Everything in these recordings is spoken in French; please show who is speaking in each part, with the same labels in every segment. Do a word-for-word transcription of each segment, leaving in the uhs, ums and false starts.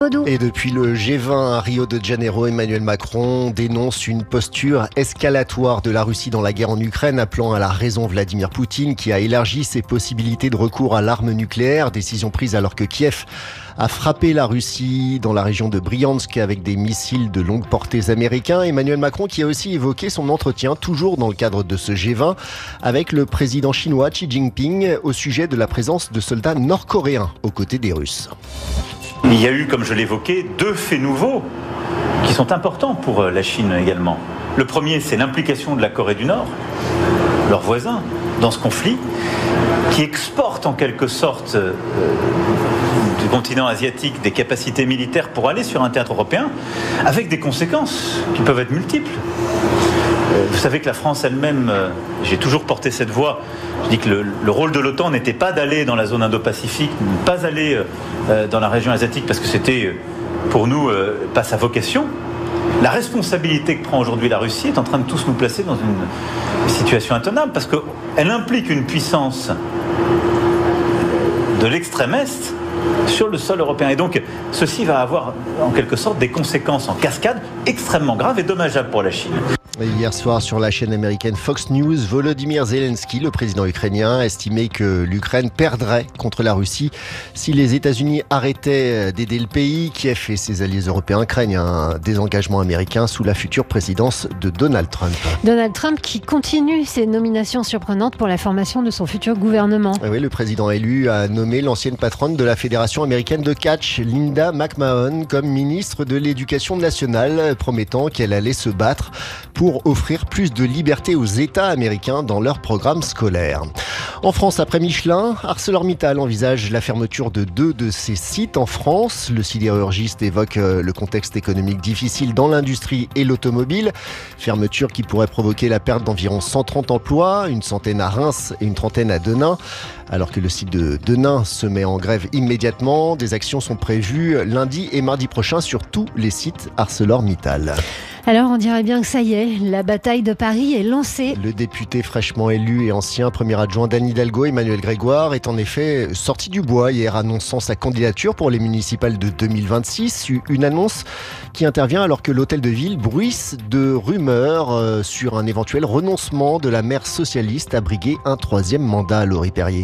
Speaker 1: Baudou.
Speaker 2: Et depuis le G vingt à Rio de Janeiro, Emmanuel Macron dénonce une posture escalatoire de la Russie dans la guerre en Ukraine, appelant à la raison Vladimir Poutine qui a élargi ses possibilités de recours à l'arme nucléaire. Décision prise alors que Kiev a frappé la Russie dans la région de Bryansk avec des missiles de longue portée américains. Emmanuel Macron qui a aussi évoqué son entretien, toujours dans le cadre de ce G vingt, avec le président chinois Xi Jinping au sujet de la présence de soldats nord-coréens aux côtés des Russes.
Speaker 3: Il y a eu, comme je l'évoquais, deux faits nouveaux qui sont importants pour la Chine également. Le premier, c'est l'implication de la Corée du Nord, leurs voisins, dans ce conflit, qui exporte en quelque sorte euh, du continent asiatique des capacités militaires pour aller sur un théâtre européen, avec des conséquences qui peuvent être multiples. Euh, vous savez que la France elle-même, euh, j'ai toujours porté cette voix, je dis que le, le rôle de l'OTAN n'était pas d'aller dans la zone Indo-Pacifique, ne pas aller euh, dans la région asiatique, parce que c'était pour nous euh, pas sa vocation. La responsabilité que prend aujourd'hui la Russie est en train de tous nous placer dans une situation intenable, parce qu'elle implique une puissance de l'extrême Est sur le sol européen. Et donc, ceci va avoir en quelque sorte des conséquences en cascade extrêmement graves et dommageables pour la Chine.
Speaker 2: Hier soir, sur la chaîne américaine Fox News, Volodymyr Zelensky, le président ukrainien, estimait que l'Ukraine perdrait contre la Russie si les États-Unis arrêtaient d'aider le pays. Kiev et ses alliés européens craignent un désengagement américain sous la future présidence de Donald Trump.
Speaker 1: Donald Trump qui continue ses nominations surprenantes pour la formation de son futur gouvernement.
Speaker 2: Oui, le président élu a nommé l'ancienne patronne de la Fédération américaine de catch, Linda McMahon, comme ministre de l'Éducation nationale, promettant qu'elle allait se battre pour pour offrir plus de liberté aux États américains dans leurs programmes scolaires. En France, après Michelin, ArcelorMittal envisage la fermeture de deux de ses sites en France. Le sidérurgiste évoque le contexte économique difficile dans l'industrie et l'automobile. Fermeture qui pourrait provoquer la perte d'environ cent trente emplois, une centaine à Reims et une trentaine à Denain. Alors que le site de Denain se met en grève immédiatement, des actions sont prévues lundi et mardi prochain sur tous les sites ArcelorMittal.
Speaker 1: Alors on dirait bien que ça y est, la bataille de Paris est lancée.
Speaker 2: Le député fraîchement élu et ancien premier adjoint d'Anne Hidalgo, Emmanuel Grégoire, est en effet sorti du bois hier, annonçant sa candidature pour les municipales de deux mille vingt-six. Une annonce qui intervient alors que l'hôtel de ville bruisse de rumeurs sur un éventuel renoncement de la maire socialiste à briguer un troisième mandat. Laurie Perrier.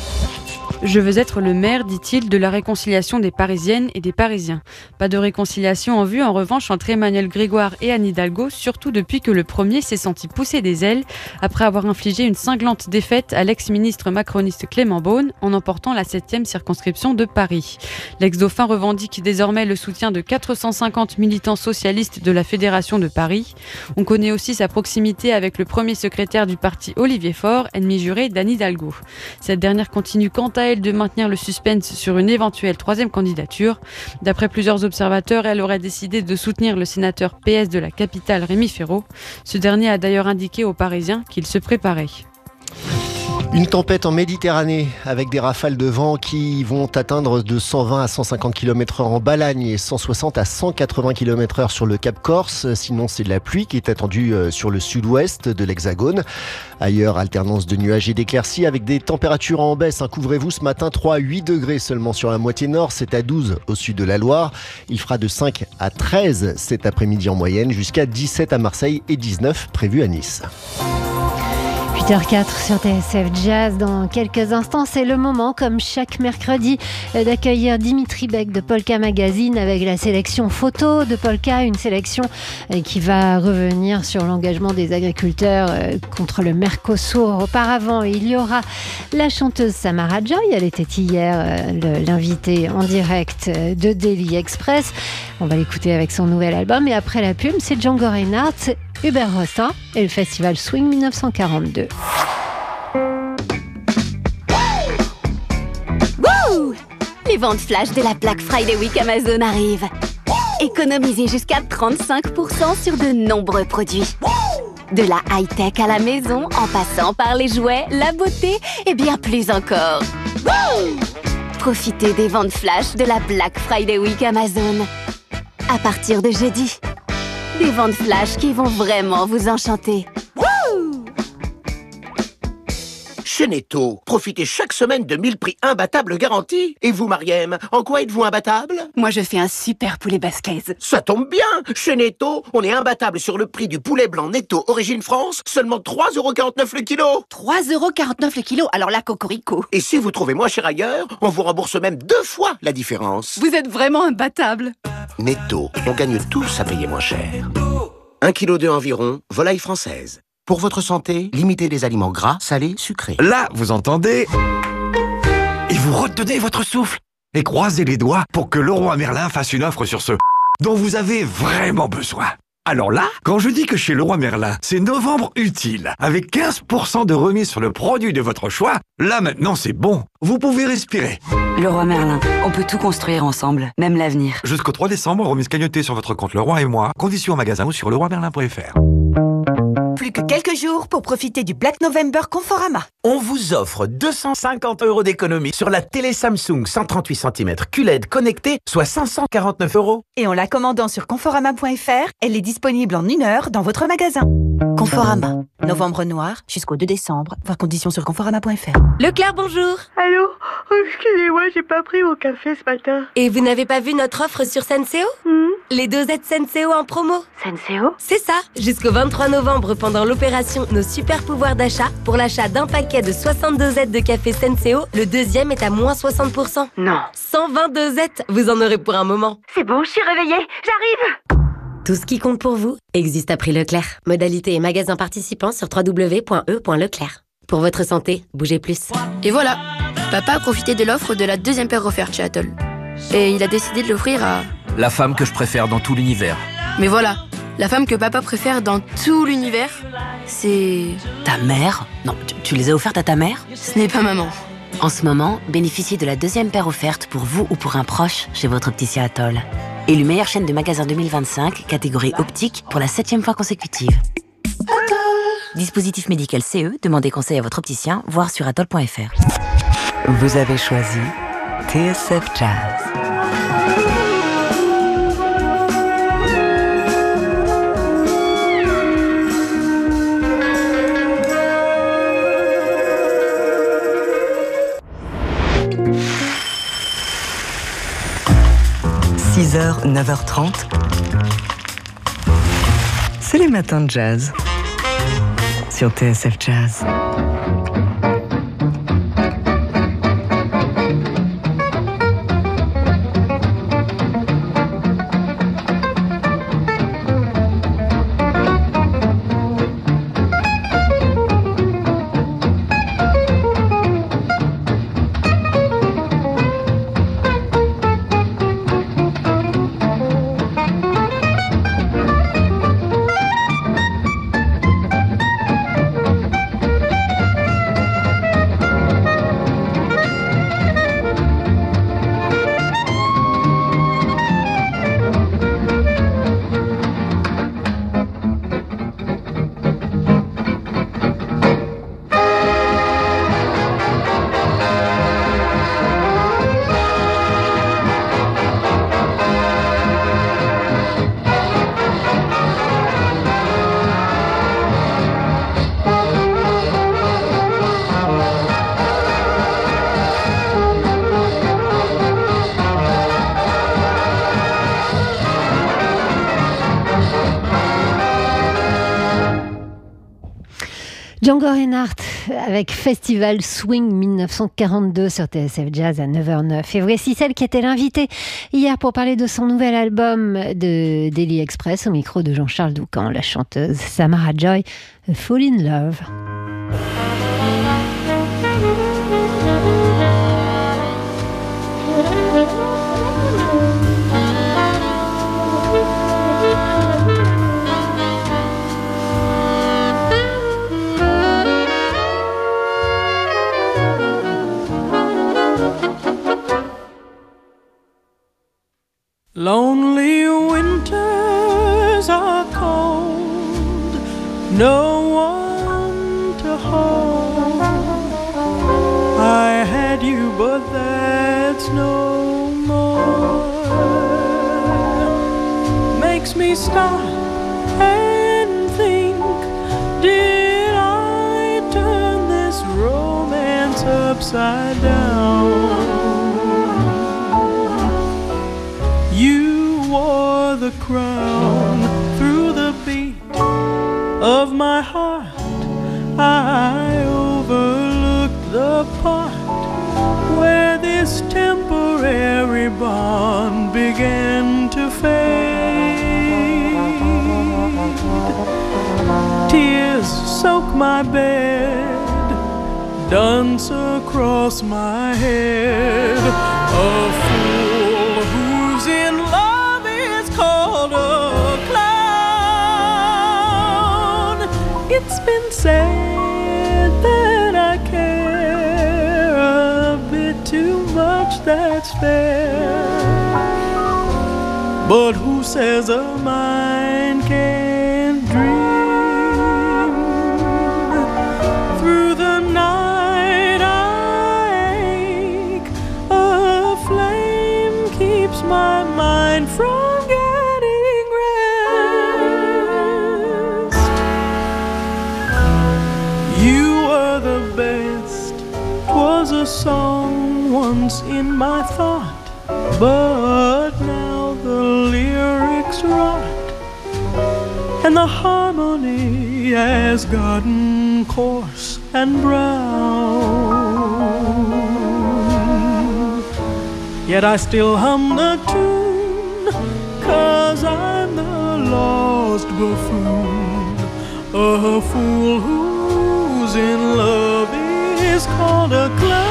Speaker 4: Je veux être le maire, dit-il, de la réconciliation des Parisiennes et des Parisiens. Pas de réconciliation en vue, en revanche, entre Emmanuel Grégoire et Anne Hidalgo, surtout depuis que le premier s'est senti pousser des ailes après avoir infligé une cinglante défaite à l'ex-ministre macroniste Clément Beaune en emportant la septième circonscription de Paris. L'ex-dauphin revendique désormais le soutien de quatre cent cinquante militants socialistes de la Fédération de Paris. On connaît aussi sa proximité avec le premier secrétaire du parti Olivier Faure, ennemi juré d'Anne Hidalgo. Cette dernière continue quant à elle de maintenir le suspense sur une éventuelle troisième candidature. D'après plusieurs observateurs, elle aurait décidé de soutenir le sénateur P S de la capitale Rémi Féraud. Ce dernier a d'ailleurs indiqué aux Parisiens qu'il se préparait.
Speaker 2: Une tempête en Méditerranée avec des rafales de vent qui vont atteindre de cent vingt à cent cinquante kilomètres heure en Balagne et cent soixante à cent quatre-vingts kilomètres heure sur le Cap Corse. Sinon, c'est de la pluie qui est attendue sur le sud-ouest de l'Hexagone. Ailleurs, alternance de nuages et d'éclaircies avec des températures en baisse. Couvrez-vous ce matin, trois à huit degrés seulement sur la moitié nord. C'est à douze au sud de la Loire. Il fera de cinq à treize cet après-midi en moyenne, jusqu'à dix-sept à Marseille et dix-neuf prévu à Nice.
Speaker 1: huit heures quatre sur T S F Jazz. Dans quelques instants, c'est le moment, comme chaque mercredi, d'accueillir Dimitri Beck de Polka Magazine avec la sélection photo de Polka, une sélection qui va revenir sur l'engagement des agriculteurs contre le Mercosur. Auparavant, il y aura la chanteuse Samara Joy. Elle était hier l'invitée en direct de Daily Express. On va l'écouter avec son nouvel album. Et après la pub, c'est Django Reinhardt, Hubert Rossin et le festival Swing dix-neuf cent quarante-deux.
Speaker 5: Wouh! Les ventes flash de la Black Friday Week Amazon arrivent. Économisez jusqu'à trente-cinq pour cent sur de nombreux produits. De la high-tech à la maison, en passant par les jouets, la beauté et bien plus encore. Wouh! Profitez des ventes flash de la Black Friday Week Amazon. À partir de jeudi. Des ventes flash qui vont vraiment vous enchanter. Wouh!
Speaker 6: Chez Netto, profitez chaque semaine de mille prix imbattables garantis. Et vous, Mariem, en quoi êtes-vous imbattable?
Speaker 7: Moi, je fais un super poulet basquez.
Speaker 6: Ça tombe bien. Chez Netto, on est imbattable sur le prix du poulet blanc Netto Origine France, seulement trois euros quarante-neuf le kilo.
Speaker 7: trois euros quarante-neuf le kilo, alors là, cocorico.
Speaker 6: Et si vous trouvez moins cher ailleurs, on vous rembourse même deux fois la différence.
Speaker 7: Vous êtes vraiment imbattable.
Speaker 6: Netto, on gagne tous à payer moins cher. Un kilo de environ, volaille française. Pour votre santé, limitez les aliments gras, salés, sucrés.
Speaker 8: Là, vous entendez? Et vous retenez votre souffle et croisez les doigts pour que Leroy Merlin fasse une offre sur ce dont vous avez vraiment besoin. Alors là, quand je dis que chez Leroy Merlin, c'est novembre utile, avec quinze pour cent de remise sur le produit de votre choix, là maintenant c'est bon, vous pouvez respirer.
Speaker 9: Leroy Merlin, on peut tout construire ensemble, même l'avenir.
Speaker 8: Jusqu'au trois décembre, remise cagnottée sur votre compte Leroy et moi, conditions en magasin ou sur leroy merlin point f r.
Speaker 10: Plus que quelques jours pour profiter du Black November Conforama.
Speaker 11: On vous offre deux cent cinquante euros d'économie sur la télé Samsung cent trente-huit centimètres Q L E D connectée, soit cinq cent quarante-neuf euros.
Speaker 10: Et en la commandant sur conforama point f r, elle est disponible en une heure dans votre magasin. Conforama. Novembre noir jusqu'au deux décembre. Voir conditions sur conforama point f r.
Speaker 12: Leclerc, bonjour.
Speaker 13: Allô? Oh, excusez-moi, j'ai pas pris mon café ce matin.
Speaker 12: Et vous n'avez pas vu notre offre sur Senseo?
Speaker 13: mmh.
Speaker 12: Les dosettes Senseo en promo.
Speaker 13: Senseo?
Speaker 12: C'est ça. Jusqu'au vingt-trois novembre, pendant l'opération Nos super pouvoirs d'achat, pour l'achat d'un paquet de soixante dosettes de café Senseo, le deuxième est à moins soixante pour cent.
Speaker 13: Non.
Speaker 12: cent vingt dosettes, vous en aurez pour un moment.
Speaker 13: C'est bon, je suis réveillée, j'arrive.
Speaker 12: Tout ce qui compte pour vous existe à prix Leclerc. Modalité et magasin participants sur w w w point e point leclerc. Pour votre santé, bougez plus.
Speaker 14: Et voilà, papa a profité de l'offre de la deuxième paire offerte chez Atoll. Et il a décidé de l'offrir à...
Speaker 15: La femme que je préfère dans tout l'univers.
Speaker 14: Mais voilà, la femme que papa préfère dans tout l'univers, c'est...
Speaker 9: Ta mère? Non, tu, tu les as offertes à ta mère?
Speaker 14: Ce n'est pas maman.
Speaker 9: En ce moment, bénéficiez de la deuxième paire offerte pour vous ou pour un proche chez votre opticien Atoll. Élu meilleure chaîne de magasins deux mille vingt-cinq, catégorie optique, pour la septième fois consécutive. Dispositif médical C E, demandez conseil à votre opticien, voire sur atoll point f r.
Speaker 16: Vous avez choisi T S F Jazz. six heures, neuf heures trente. C'est les matins de jazz sur T S F Jazz.
Speaker 1: Django Reinhardt avec Festival Swing mille neuf cent quarante-deux sur T S F Jazz à neuf heures neuf. Et voici celle qui était l'invitée hier pour parler de son nouvel album de Daily Express au micro de Jean-Charles Doucan, la chanteuse Samara Joy, Fall in Love.
Speaker 17: Lonely winters are cold, no one to hold. I had you, but that's no more. Makes me stop and think, did I turn this romance upside down. You wore the crown through the beat of my heart. I overlooked the part where this temporary bond began to fade. Tears soak my bed, dance across my head. A fool who's in love is called a clown. It's been said that I care a bit too much, that's fair. But who says a mind can't dream? Through the night I ache, a flame keeps my mind from getting rest. You were the best, 'twas a song once in my thought, but now the lyrics rot, and the harmony has gotten coarse and brown. Yet I still hum the tune, 'cause I'm the lost buffoon. A fool who's in love is called a clown.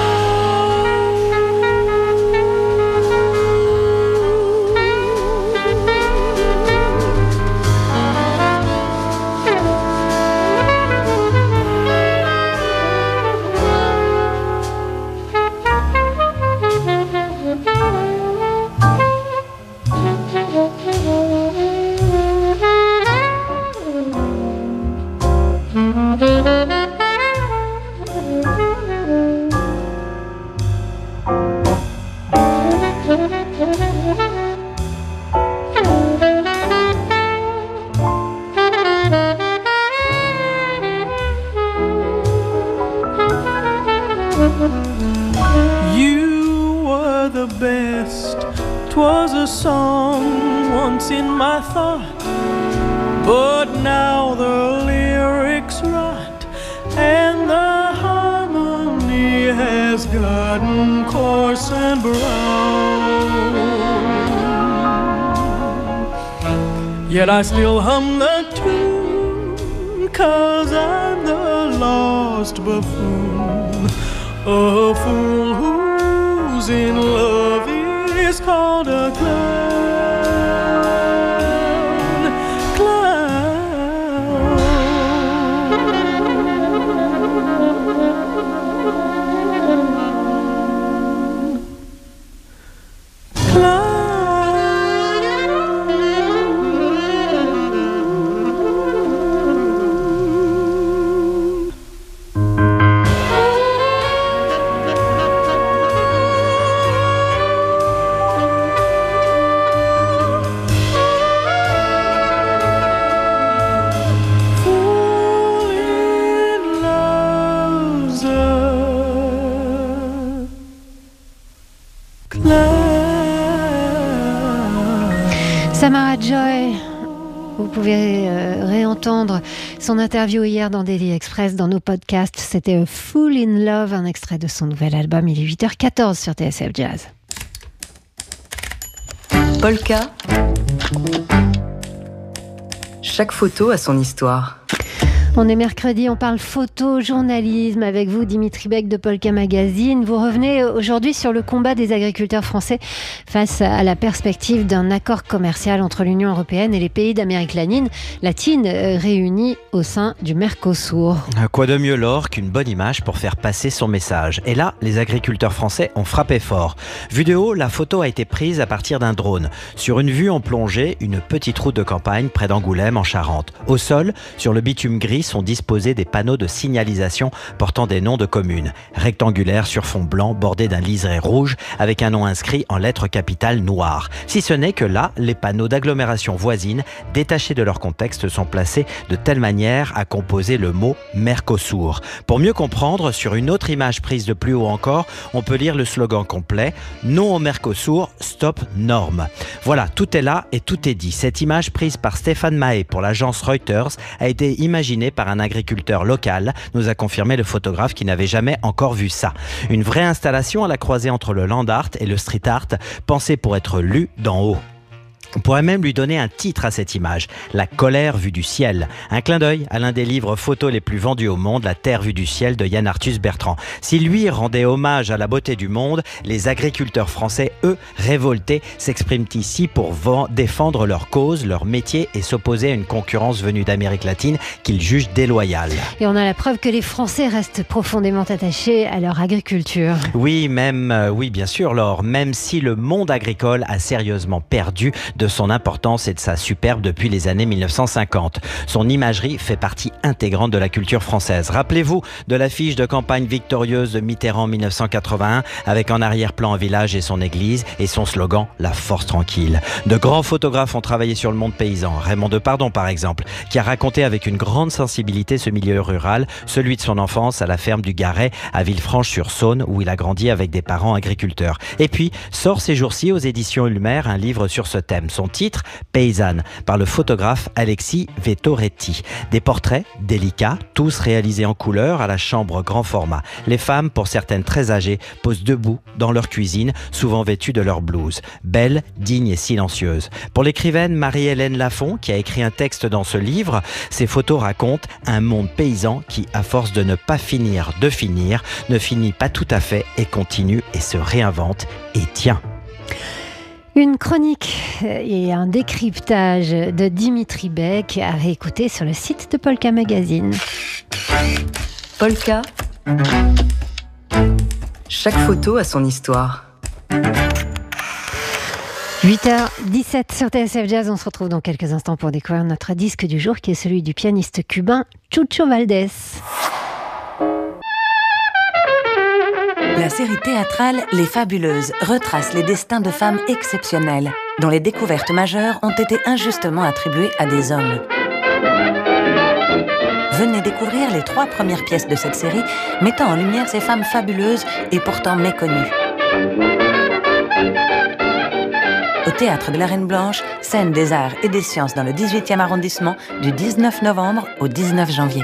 Speaker 17: You were the best, 'twas a song once in my thought, but now the lyrics rot, and the harmony has gotten coarse and brown. Yet I still hum the tune, 'cause I'm the lost buffoon. A fool who's in love is called a clown. Clown. Clown.
Speaker 1: Samara Joy, vous pouvez euh, réentendre son interview hier dans Daily Express, dans nos podcasts. C'était A Fool in Love, un extrait de son nouvel album. Il est huit heures quatorze sur T S F Jazz.
Speaker 16: Polka. Chaque photo a son histoire.
Speaker 1: On est mercredi, on parle photojournalisme avec vous, Dimitri Beck de Polka Magazine. Vous revenez aujourd'hui sur le combat des agriculteurs français face à la perspective d'un accord commercial entre l'Union européenne et les pays d'Amérique latine, latine réunis au sein du Mercosur.
Speaker 18: Quoi de mieux, Laure, qu'une bonne image pour faire passer son message. Et là, les agriculteurs français ont frappé fort. Vue de haut, la photo a été prise à partir d'un drone. Sur une vue en plongée, une petite route de campagne près d'Angoulême, en Charente. Au sol, sur le bitume gris, sont disposés des panneaux de signalisation portant des noms de communes, rectangulaires sur fond blanc bordés d'un liseré rouge avec un nom inscrit en lettres capitales noires. Si ce n'est que là, les panneaux d'agglomération voisine, détachés de leur contexte, sont placés de telle manière à composer le mot Mercosur. Pour mieux comprendre, sur une autre image prise de plus haut encore, on peut lire le slogan complet « Non au Mercosur, stop normes ». Voilà, tout est là et tout est dit. Cette image prise par Stéphane Mahé pour l'agence Reuters a été imaginée par un agriculteur local, nous a confirmé le photographe qui n'avait jamais encore vu ça. Une vraie installation à la croisée entre le land art et le street art, pensée pour être lue d'en haut. On pourrait même lui donner un titre à cette image, La colère vue du ciel. Un clin d'œil à l'un des livres photos les plus vendus au monde, La terre vue du ciel de Yann Arthus Bertrand. Si lui rendait hommage à la beauté du monde, les agriculteurs français, eux, révoltés, s'expriment ici pour défendre leur cause, leur métier et s'opposer à une concurrence venue d'Amérique latine qu'ils jugent déloyale.
Speaker 1: Et on a la preuve que les Français restent profondément attachés à leur agriculture.
Speaker 18: Oui, même, euh, oui, bien sûr, Laure, même si le monde agricole a sérieusement perdu de son importance et de sa superbe depuis les années mille neuf cent cinquante. Son imagerie fait partie intégrante de la culture française. Rappelez-vous de l'affiche de campagne victorieuse de Mitterrand en mille neuf cent quatre-vingt-un avec en arrière-plan un village et son église et son slogan « La force tranquille ». De grands photographes ont travaillé sur le monde paysan. Raymond Depardon par exemple, qui a raconté avec une grande sensibilité ce milieu rural, celui de son enfance à la ferme du Garret à Villefranche-sur-Saône où il a grandi avec des parents agriculteurs. Et puis sort ces jours-ci aux éditions Ulmer un livre sur ce thème. Son titre, Paysanne, par le photographe Alexis Vettoretti. Des portraits délicats, tous réalisés en couleur à la chambre grand format. Les femmes, pour certaines très âgées, posent debout dans leur cuisine, souvent vêtues de leur blouse. Belles, dignes et silencieuses. Pour l'écrivaine Marie-Hélène Lafont, qui a écrit un texte dans ce livre, ces photos racontent un monde paysan qui, à force de ne pas finir de finir, ne finit pas tout à fait et continue et se réinvente et tient.
Speaker 1: Une chronique et un décryptage de Dimitri Beck à réécouter sur le site de Polka Magazine.
Speaker 16: Polka. Chaque photo a son histoire.
Speaker 1: huit heures dix-sept sur T S F Jazz, on se retrouve dans quelques instants pour découvrir notre disque du jour qui est celui du pianiste cubain Chucho Valdés.
Speaker 19: La série théâtrale Les Fabuleuses retrace les destins de femmes exceptionnelles, dont les découvertes majeures ont été injustement attribuées à des hommes. Venez découvrir les trois premières pièces de cette série, mettant en lumière ces femmes fabuleuses et pourtant méconnues. Au Théâtre de la Reine Blanche, scène des arts et des sciences dans le dix-huitième arrondissement, du dix-neuf novembre au dix-neuf janvier.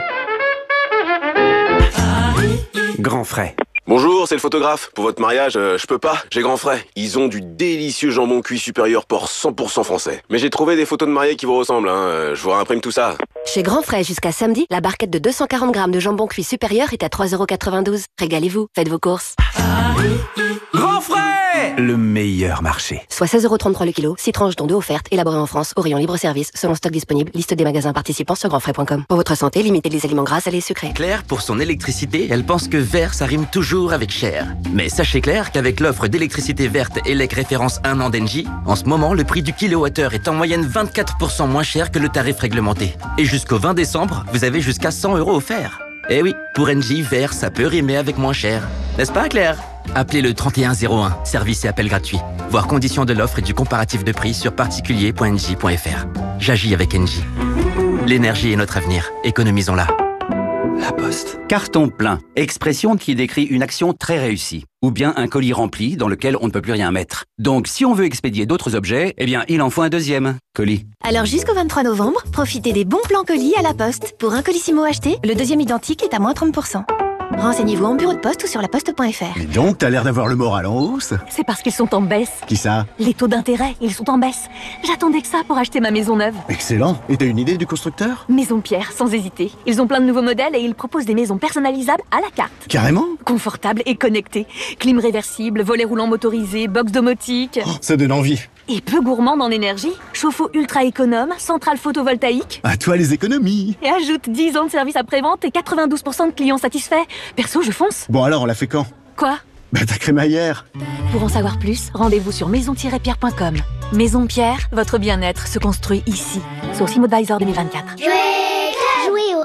Speaker 20: Grand frais. Bonjour, c'est le photographe. Pour votre mariage, euh, je peux pas, j'ai grand frais. Ils ont du délicieux jambon cuit supérieur porc cent pour cent français. Mais j'ai trouvé des photos de mariés qui vous ressemblent, hein. Euh, je vous réimprime tout ça.
Speaker 21: Chez Grand Frais, jusqu'à samedi, la barquette de deux cent quarante grammes de jambon cuit supérieur est à trois euros quatre-vingt-douze. Régalez-vous, faites vos courses.
Speaker 8: Grand frais, le meilleur marché.
Speaker 21: Soit seize euros trente-trois le kilo, six tranches dont deux offertes, élaborées en France, au rayon libre-service, selon stock disponible, liste des magasins participants sur grand frais point com. Pour votre santé, limitez les aliments gras, salés et sucrés.
Speaker 22: Claire, pour son électricité, elle pense que vert, ça rime toujours avec cher. Mais sachez Claire qu'avec l'offre d'électricité verte E L E C référence un an d'Engie, en ce moment, le prix du kilowattheure est en moyenne vingt-quatre pour cent moins cher que le tarif réglementé. Et jusqu'au vingt décembre, vous avez jusqu'à cent euros offerts. Eh oui, pour Engie, vert, ça peut rimer avec moins cher. N'est-ce pas, Claire ? Appelez le trente et un zéro un, service et appel gratuit. Voir conditions de l'offre et du comparatif de prix sur particulier point engie point f r. J'agis avec Engie. L'énergie est notre avenir, économisons-la.
Speaker 23: La Poste. Carton plein. Expression qui décrit une action très réussie. Ou bien un colis rempli dans lequel on ne peut plus rien mettre. Donc, si on veut expédier d'autres objets, eh bien, il en faut un deuxième colis.
Speaker 10: Alors, jusqu'au vingt-trois novembre, profitez des bons plans colis à la Poste. Pour un colissimo acheté, le deuxième identique est à moins trente pour cent. Renseignez-vous en bureau de poste ou sur laposte point f r.
Speaker 24: Mais donc, t'as l'air d'avoir le moral en hausse.
Speaker 10: C'est parce qu'ils sont en baisse.
Speaker 24: Qui ça?
Speaker 10: Les taux d'intérêt, ils sont en baisse. J'attendais que ça pour acheter ma maison neuve.
Speaker 24: Excellent. Et t'as une idée du constructeur?
Speaker 10: Maison Pierre, sans hésiter. Ils ont plein de nouveaux modèles et ils proposent des maisons personnalisables à la carte.
Speaker 24: Carrément?
Speaker 10: Confortables et connectées. Clim réversible, volet roulant motorisé, box domotique.
Speaker 24: Oh, ça donne envie.
Speaker 10: Et peu gourmande en énergie. Chauffe-eau ultra économe, centrale photovoltaïque.
Speaker 24: À toi les économies.
Speaker 10: Et ajoute dix ans de service après-vente et quatre-vingt-douze pour cent de clients satisfaits. Perso, je fonce.
Speaker 24: Bon alors, on l'a fait quand?
Speaker 10: Quoi?
Speaker 24: Bah ta crémaillère.
Speaker 10: Pour en savoir plus, rendez-vous sur maison tiret pierre point com. Maison Pierre, votre bien-être se construit ici. Sourcing Advisor deux mille vingt-quatre.
Speaker 25: Jouer, jouer au héros.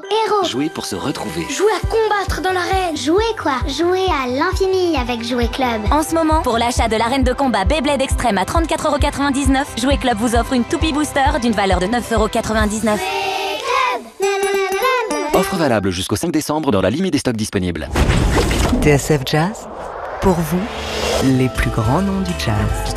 Speaker 2: Jouer pour se retrouver.
Speaker 3: Jouer à combattre dans l'arène.
Speaker 4: Jouer quoi? Jouer à l'infini avec Jouer Club.
Speaker 5: En ce moment, pour l'achat de l'arène de combat Beyblade Extrême à trente-quatre euros quatre-vingt-dix-neuf, Jouer Club vous offre une toupie booster d'une valeur de neuf euros quatre-vingt-dix-neuf.
Speaker 2: Offre valable jusqu'au cinq décembre dans la limite des stocks disponibles.
Speaker 16: T S F Jazz, pour vous, les plus grands noms du jazz.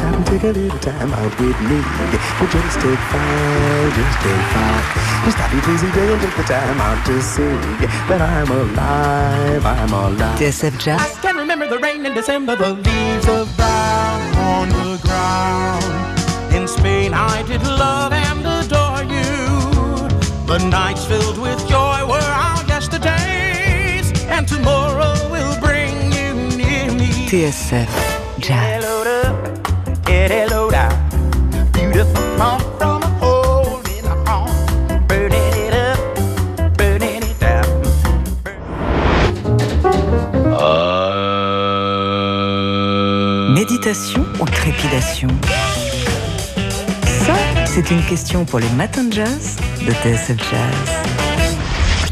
Speaker 16: T S F Jazz.
Speaker 17: I can remember the rain in December, the leaves of brown on the ground. In Spain I did love and adore you. The nights filled with joy were our yesterdays, and tomorrow will bring you near me.
Speaker 16: T S F Jazz.
Speaker 17: Get it low down. Beautiful come from a hole in the heart. Burning it up, burning it down.
Speaker 16: Méditation ou trépidation? Ça, c'est une question pour les matins de jazz de T S F Jazz.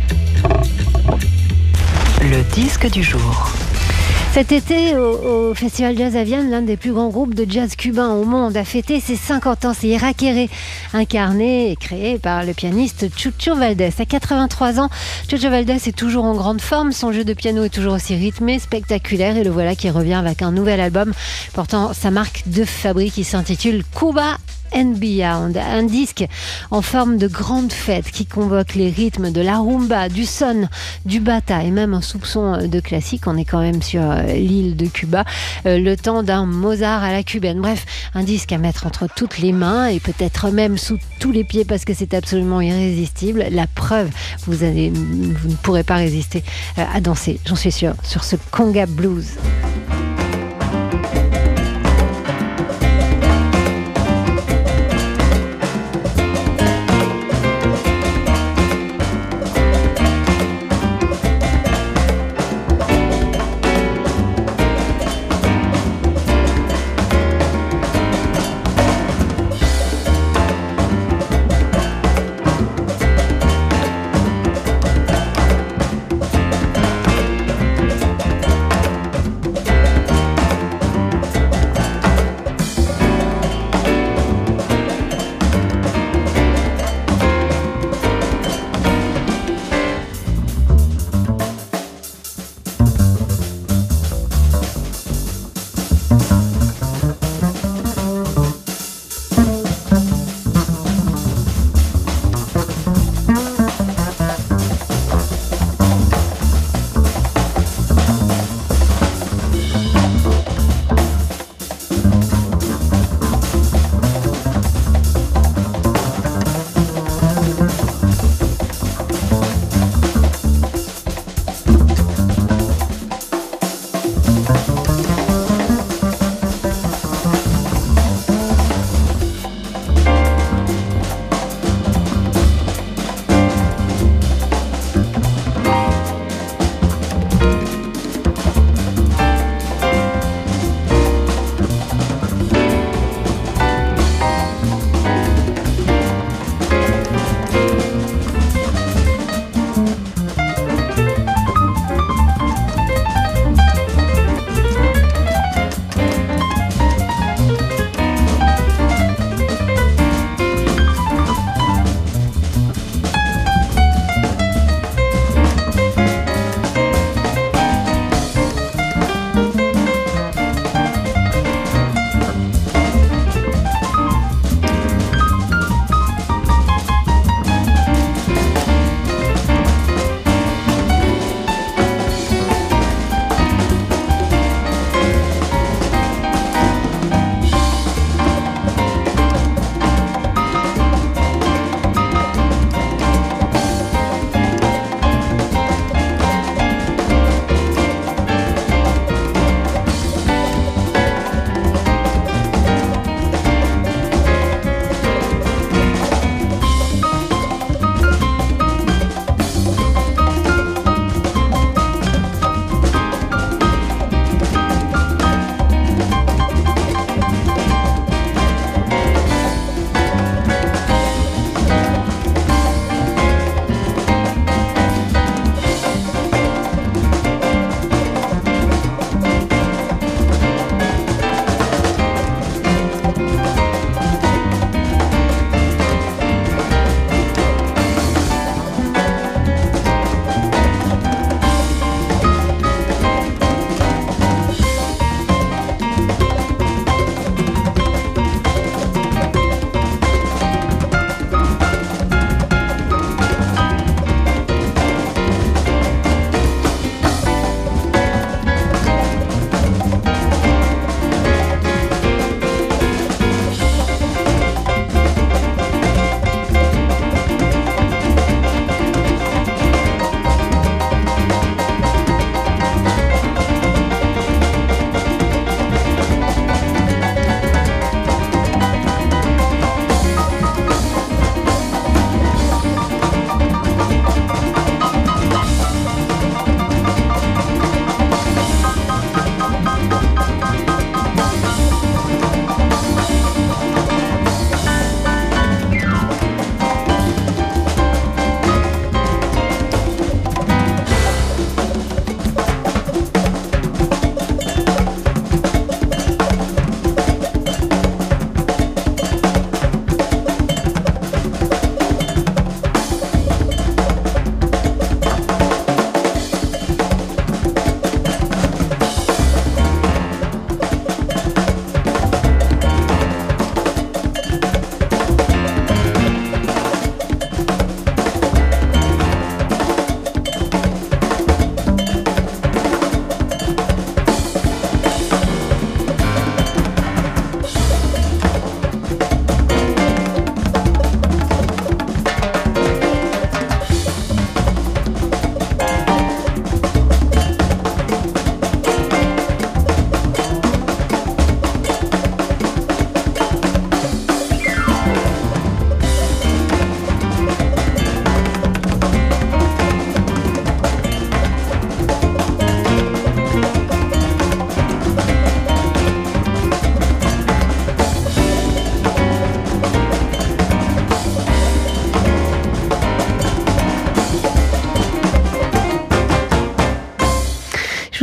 Speaker 16: Le disque du jour.
Speaker 1: Cet été, au, au Festival Jazz à Vienne, l'un des plus grands groupes de jazz cubain au monde a fêté ses cinquante ans. C'est Iraquere, incarné et créé par le pianiste Chucho Valdés. À quatre-vingt-trois ans, Chucho Valdés est toujours en grande forme. Son jeu de piano est toujours aussi rythmé, spectaculaire. Et le voilà qui revient avec un nouvel album portant sa marque de fabrique qui s'intitule Cuba and Beyond, un disque en forme de grande fête qui convoque les rythmes de la rumba, du son, du bata et même un soupçon de classique. On est quand même sur l'île de Cuba, le temps d'un Mozart à la cubaine. Bref, un disque à mettre entre toutes les mains et peut-être même sous tous les pieds parce que c'est absolument irrésistible. La preuve, vous, allez, vous ne pourrez pas résister à danser, j'en suis sûre, sur ce Conga Blues.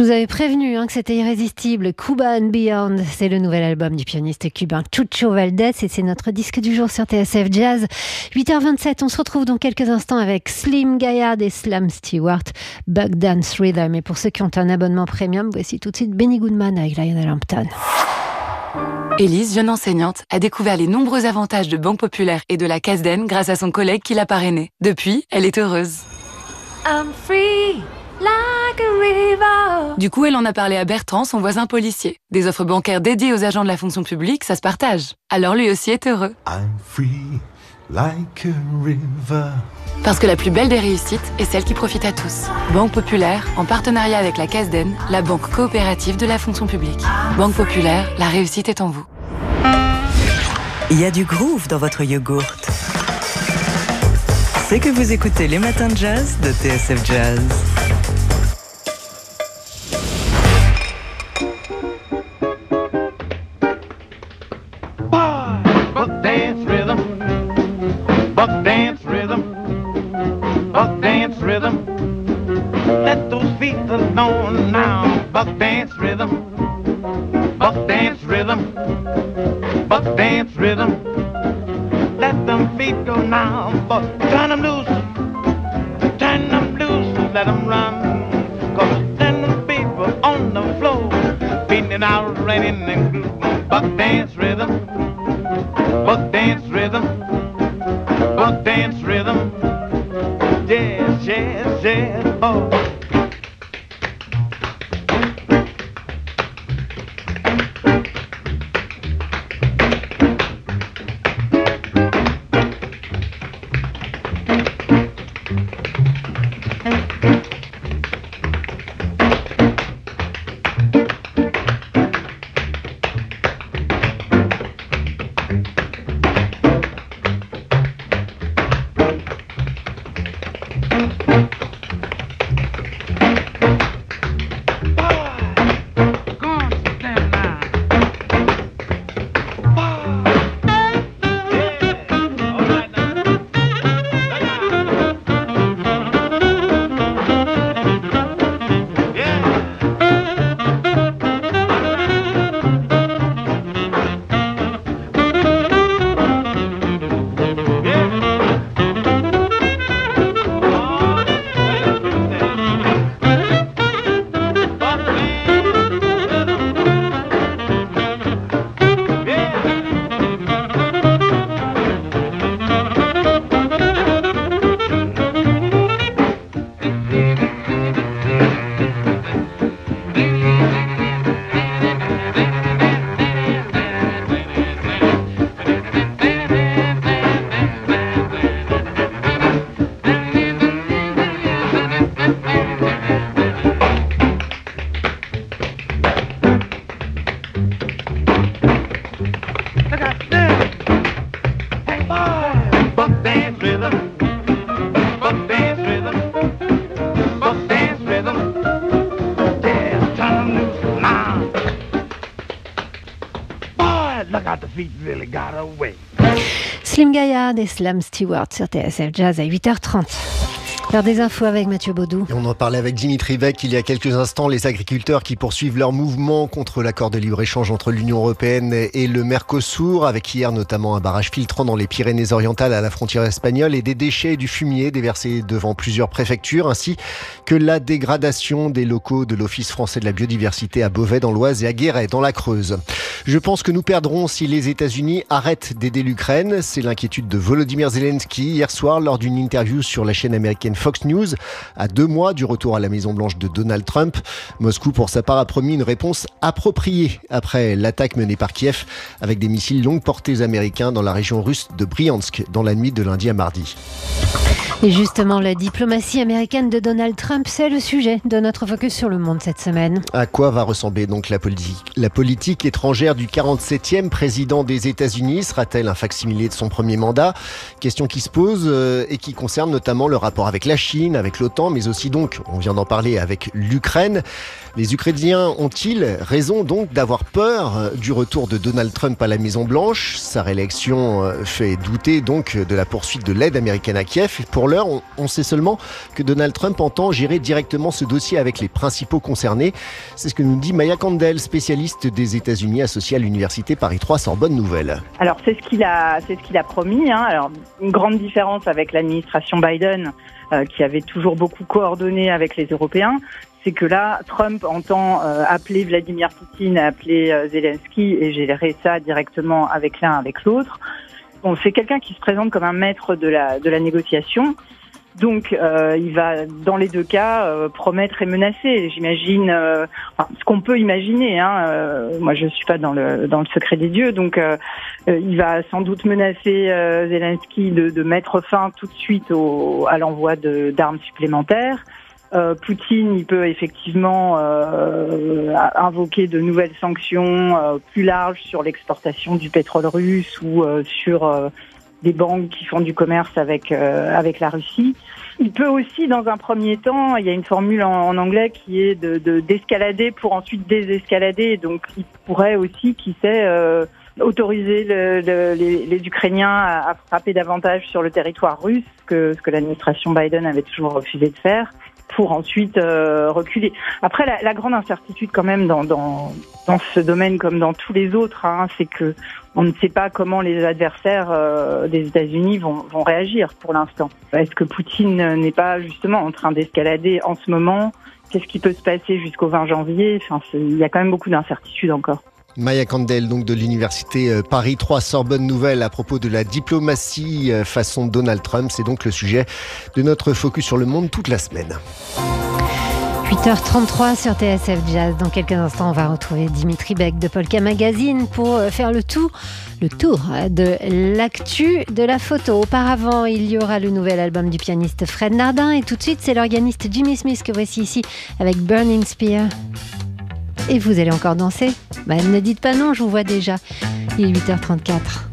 Speaker 1: Je vous avais prévenu hein, que c'était irrésistible. Cuba and Beyond, c'est le nouvel album du pianiste cubain Chucho Valdés et c'est notre disque du jour sur T S F Jazz. huit heures vingt-sept, on se retrouve dans quelques instants avec Slim Gaillard et Slam Stewart, Bug Dance Rhythm. Et pour ceux qui ont un abonnement premium, voici tout de suite Benny Goodman avec Lionel Hampton.
Speaker 6: Élise, jeune enseignante, a découvert les nombreux avantages de Banque Populaire et de la Casden grâce à son collègue qui l'a parrainée. Depuis, elle est heureuse.
Speaker 7: I'm free, like a river.
Speaker 6: Du coup, elle en a parlé à Bertrand, son voisin policier. Des offres bancaires dédiées aux agents de la fonction publique, ça se partage. Alors lui aussi est heureux.
Speaker 11: I'm free, like a river.
Speaker 6: Parce que la plus belle des réussites est celle qui profite à tous. Banque Populaire, en partenariat avec la Casden, la banque coopérative de la fonction publique. Banque Populaire, la réussite est en vous.
Speaker 16: Il y a du groove dans votre yogourt. C'est que vous écoutez les matins de jazz de T S F Jazz.
Speaker 17: Buck dance rhythm, buck dance rhythm, buck dance rhythm. Let those feet alone now. Buck dance rhythm, buck dance rhythm, buck dance rhythm. Let them feet go now, but turn them loose, turn them loose, let them run. Cause then the people on the floor, beating out, raining and grooving. Buck dance rhythm, buck dance rhythm, buck dance rhythm. Yes, yes, yes, oh.
Speaker 1: Slim Gaillard et Slam Stewart sur T S F Jazz à huit heures trente. L'heure des infos avec Mathieu Baudou.
Speaker 13: Et on en parlait avec Dimitri Beck il y a quelques instants. Les agriculteurs qui poursuivent leur mouvement contre l'accord de libre-échange entre l'Union européenne et le Mercosur, avec hier notamment un barrage filtrant dans les Pyrénées-Orientales à la frontière espagnole et des déchets et du fumier déversés devant plusieurs préfectures, ainsi que la dégradation des locaux de l'Office français de la biodiversité à Beauvais dans l'Oise et à Guéret dans la Creuse. Je pense que nous perdrons si les États-Unis arrêtent d'aider l'Ukraine. C'est l'inquiétude de Volodymyr Zelensky hier soir lors d'une interview sur la chaîne américaine Fox News, à deux mois du retour à la Maison-Blanche de Donald Trump. Moscou, pour sa part, a promis une réponse appropriée après l'attaque menée par Kiev avec des missiles longue portée américains dans la région russe de Bryansk dans la nuit de lundi à mardi.
Speaker 1: Et justement, la diplomatie américaine de Donald Trump, c'est le sujet de notre focus sur le monde cette semaine.
Speaker 13: À quoi va ressembler donc la politique, la politique étrangère du quarante-septième président des États-Unis? Sera-t-elle un facsimilé de son premier mandat? Question qui se pose euh, et qui concerne notamment le rapport avec la Chine, avec l'OTAN, mais aussi donc, on vient d'en parler, avec l'Ukraine. Les Ukrainiens ont-ils raison donc d'avoir peur du retour de Donald Trump à la Maison-Blanche? Sa réélection fait douter donc de la poursuite de l'aide américaine à Kiev. Kiev. Et pour l'heure, on, on sait seulement que Donald Trump entend gérer directement ce dossier avec les principaux concernés. C'est ce que nous dit Maya Kandel, spécialiste des États-Unis associée à l'université Paris trois Sorbonne Nouvelle.
Speaker 9: Alors c'est ce qu'il a, c'est ce qu'il a promis. Hein. Alors une grande différence avec l'administration Biden, euh, qui avait toujours beaucoup coordonné avec les Européens, c'est que là, Trump entend euh, appeler Vladimir Poutine, appeler euh, Zelensky et gérer ça directement avec l'un, avec l'autre. Bon, c'est quelqu'un qui se présente comme un maître de la de la négociation. Donc, euh, il va, dans les deux cas, euh, promettre et menacer. J'imagine, euh, enfin, ce qu'on peut imaginer. Hein, euh, moi, je suis pas dans le dans le secret des dieux, donc euh, euh, il va sans doute menacer euh, Zelensky de, de mettre fin tout de suite au, à l'envoi de, d'armes supplémentaires. Euh, Poutine, il peut effectivement euh, invoquer de nouvelles sanctions euh, plus larges sur l'exportation du pétrole russe ou euh, sur euh, des banques qui font du commerce avec euh, avec la Russie. Il peut aussi, dans un premier temps, il y a une formule en, en anglais qui est de, de d'escalader pour ensuite désescalader. Donc, il pourrait aussi, qui sait, euh, autoriser le, le, les, les Ukrainiens à, à frapper davantage sur le territoire russe, que ce que l'administration Biden avait toujours refusé de faire, pour ensuite euh, reculer. Après, la, la grande incertitude quand même dans, dans, dans ce domaine comme dans tous les autres, hein, c'est que on ne sait pas comment les adversaires euh, des États-Unis vont, vont réagir pour l'instant. Est-ce que Poutine n'est pas justement en train d'escalader en ce moment ? Qu'est-ce qui peut se passer jusqu'au vingt janvier ? Enfin, c'est, il y a quand même beaucoup d'incertitudes encore.
Speaker 13: Maya Kandel, donc de l'université Paris trois Sorbonne Nouvelle, à propos de la diplomatie façon Donald Trump. C'est donc le sujet de notre focus sur le monde toute la semaine.
Speaker 1: huit heures trente-trois sur T S F Jazz. Dans quelques instants, on va retrouver Dimitri Beck de Polka Magazine pour faire le tout, le tour de l'actu de la photo. Auparavant, il y aura le nouvel album du pianiste Fred Nardin. Et tout de suite, c'est l'organiste Jimmy Smith que voici ici avec Burning Spear. Et vous allez encore danser ? Bah, ne dites pas non, je vous vois déjà. Il est huit heures trente-quatre.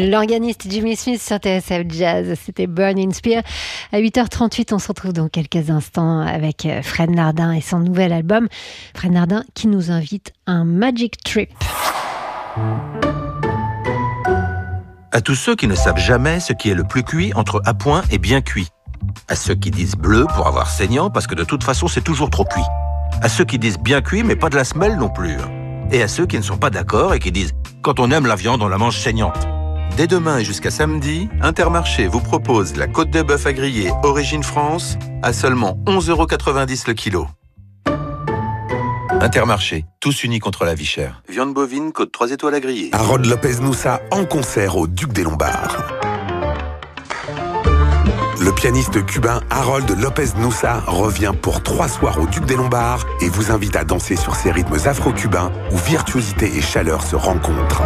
Speaker 1: L'organiste Jimmy Smith sur T S F Jazz, c'était Burning Spear. À huit heures trente-huit, on se retrouve dans quelques instants avec Fred Nardin et son nouvel album. Fred Nardin qui nous invite à un Magic Trip.
Speaker 12: À tous ceux qui ne savent jamais ce qui est le plus cuit entre à point et bien cuit. À ceux qui disent bleu pour avoir saignant parce que de toute façon c'est toujours trop cuit. À ceux qui disent bien cuit mais pas de la semelle non plus. Et à ceux qui ne sont pas d'accord et qui disent « quand on aime la viande, on la mange saignante ». Dès demain et jusqu'à samedi, Intermarché vous propose la côte de bœuf à griller Origine France à seulement onze euros quatre-vingt-dix le kilo. Intermarché, tous unis contre la vie chère. Viande bovine, côte trois étoiles à griller.
Speaker 14: Harold Lopez Nussa en concert au Duc des Lombards. Le pianiste cubain Harold Lopez Nussa revient pour trois soirs au Duc des Lombards et vous invite à danser sur ces rythmes afro-cubains où virtuosité et chaleur se rencontrent.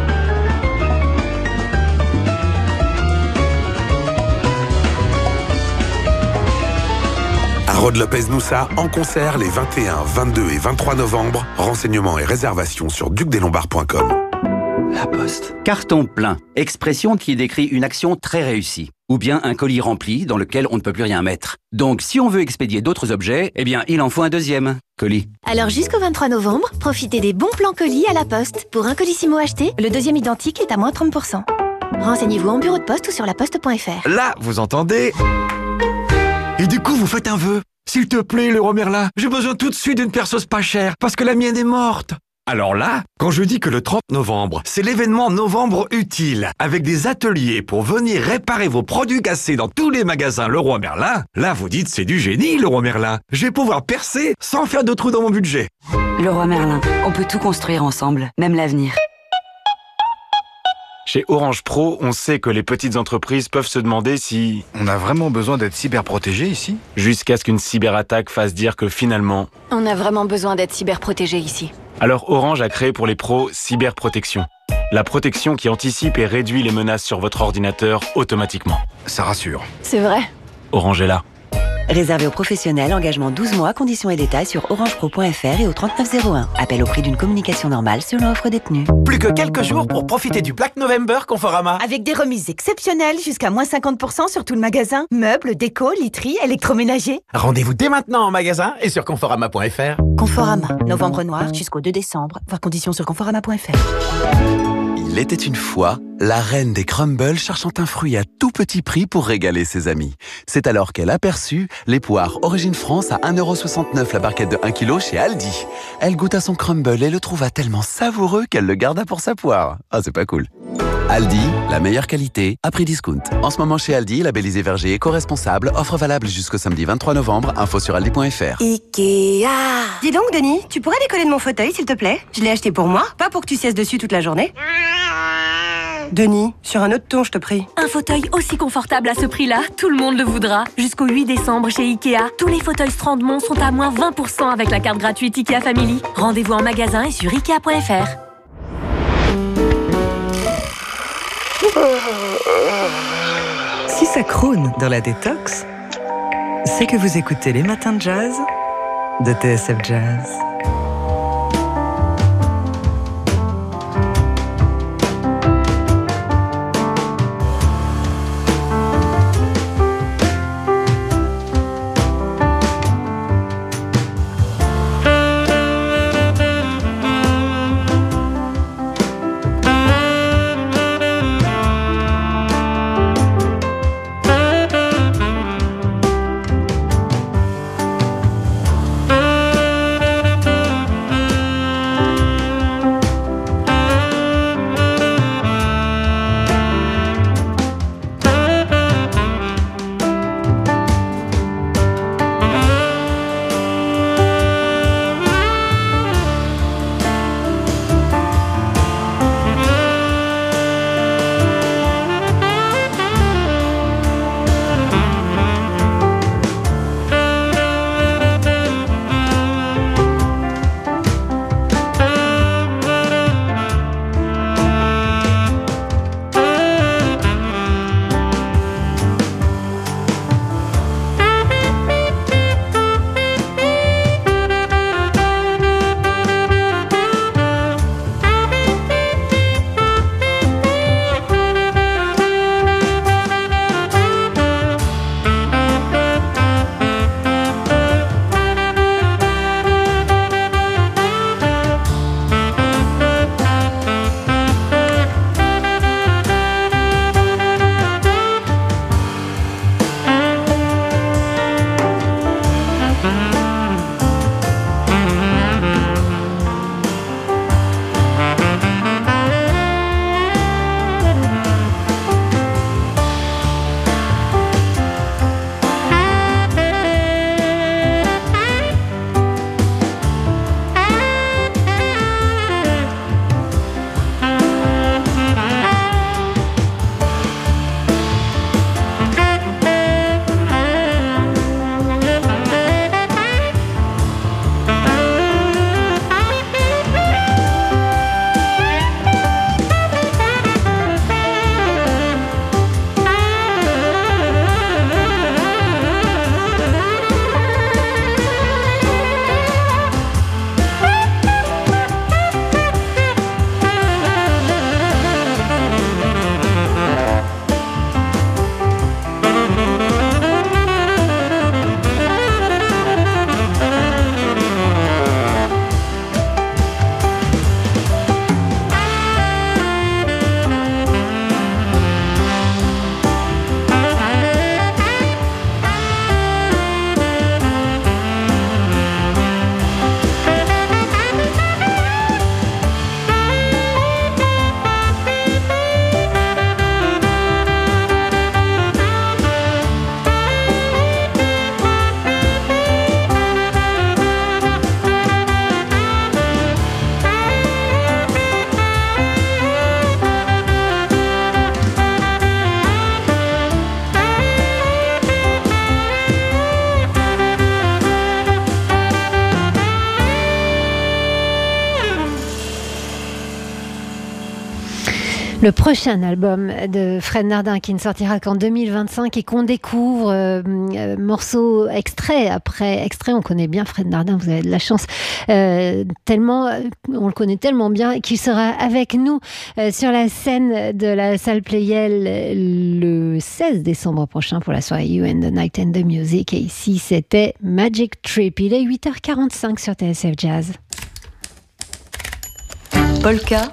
Speaker 14: Harold Lopez Nussa en concert les vingt et un, vingt-deux et vingt-trois novembre. Renseignements et réservations sur duc des lombards point com.
Speaker 23: La Poste. Carton plein. Expression qui décrit une action très réussie. Ou bien un colis rempli dans lequel on ne peut plus rien mettre. Donc si on veut expédier d'autres objets, eh bien il en faut un deuxième colis.
Speaker 15: Alors jusqu'au vingt-trois novembre, profitez des bons plans colis à la Poste. Pour un colissimo acheté, le deuxième identique est à moins trente pour cent. Renseignez-vous en bureau de poste ou sur laposte point f r.
Speaker 8: Là, vous entendez? Et du coup, vous faites un vœu. S'il te plaît, Leroy Merlin, j'ai besoin tout de suite d'une perceuse pas chère, parce que la mienne est morte. Alors là, quand je dis que le trente novembre, c'est l'événement Novembre Utile, avec des ateliers pour venir réparer vos produits cassés dans tous les magasins Leroy Merlin, là vous dites c'est du génie Leroy Merlin. Je vais pouvoir percer sans faire de trous dans mon budget.
Speaker 18: Leroy Merlin, on peut tout construire ensemble, même l'avenir.
Speaker 25: Chez Orange Pro, on sait que les petites entreprises peuvent se demander si...
Speaker 26: On a vraiment besoin d'être cyberprotégé ici?
Speaker 25: Jusqu'à ce qu'une cyberattaque fasse dire que finalement...
Speaker 15: On a vraiment besoin d'être cyberprotégé ici.
Speaker 25: Alors Orange a créé pour les pros Cyberprotection. La protection qui anticipe et réduit les menaces sur votre ordinateur automatiquement.
Speaker 26: Ça rassure.
Speaker 15: C'est vrai.
Speaker 25: Orange est là.
Speaker 18: Réservé aux professionnels, engagement douze mois, conditions et détails sur orange pro point f r et au trente-neuf zéro un. Appel au prix d'une communication normale selon offre détenue.
Speaker 27: Plus que quelques jours pour profiter du Black November Conforama.
Speaker 10: Avec des remises exceptionnelles jusqu'à moins cinquante pour cent sur tout le magasin. Meubles, déco, literie, électroménager.
Speaker 27: Rendez-vous dès maintenant en magasin et sur conforama point f r.
Speaker 10: Conforama, novembre noir jusqu'au deux décembre. Voir conditions sur conforama point f r.
Speaker 28: Il était une fois la reine des crumbles cherchant un fruit à tout petit prix pour régaler ses amis. C'est alors qu'elle aperçut les poires Origine France à un euro soixante-neuf la barquette de un kilo chez Aldi. Elle goûta son crumble et le trouva tellement savoureux qu'elle le garda pour sa poire. Ah, c'est pas cool. Aldi, la meilleure qualité à prix discount. En ce moment chez Aldi, labellisé verger éco-responsable, offre valable jusqu'au samedi vingt-trois novembre, info sur aldi point f r.
Speaker 29: Ikea. Dis donc Denis, tu pourrais décoller de mon fauteuil s'il te plaît? Je l'ai acheté pour moi, pas pour que tu siesses dessus toute la journée. Denis, sur un autre ton, je te prie.
Speaker 5: Un fauteuil aussi confortable à ce prix-là, tout le monde le voudra. Jusqu'au huit décembre chez Ikea, tous les fauteuils Strandmont sont à moins vingt pour cent avec la carte gratuite Ikea Family. Rendez-vous en magasin et sur ikea point f r.
Speaker 16: Si ça crône dans la détox, c'est que vous écoutez les matins de jazz de T S F Jazz.
Speaker 1: Le prochain album de Fred Nardin qui ne sortira qu'en deux mille vingt-cinq et qu'on découvre euh, euh, morceau extrait après extrait. On connaît bien Fred Nardin, vous avez de la chance, euh, tellement on le connaît tellement bien qu'il sera avec nous euh, sur la scène de la salle Playel le seize décembre prochain pour la soirée You and the Night and the Music. Et ici c'était Magic Trip. Il est huit heures quarante-cinq sur T S F Jazz.
Speaker 16: Polka.